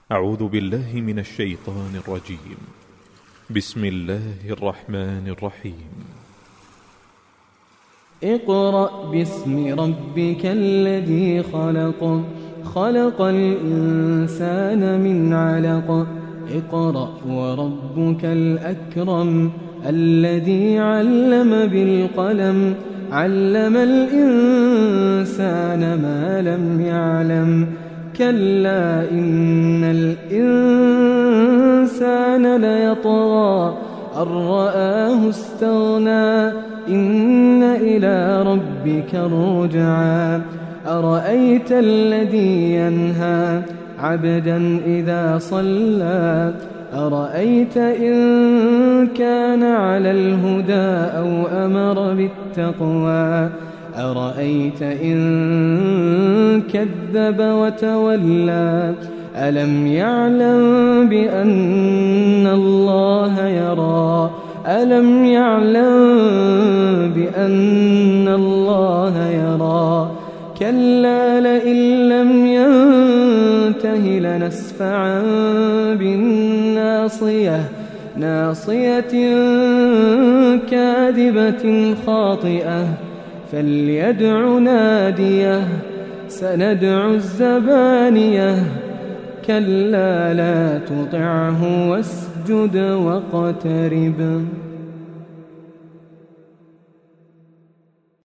أعوذ بالله من الشيطان الرجيم. بسم الله الرحمن الرحيم. اقرأ باسم ربك الذي خلق، خلق الإنسان من علق. اقرأ وربك الأكرم الذي علم بالقلم، علم الإنسان ما لم يعلم. كلا إن الإنسان ليطغى أن رآه استغنى، إن إلى ربك الرجعى. أرأيت الذي ينهى عبدا إذا صلى، أرأيت إن كان على الهدى أو أمر بالتقوى، أرأيت إن كذب وتولى. ألم يعلم بأن الله يرى، ألم يعلم بأن الله يرى. كلا لئن لم ينته لنسفعا بالناصية، ناصية كاذبة خاطئة. فليدع ناديه، سندع الزبانية. كلا لا تطعه واسجد واقترب.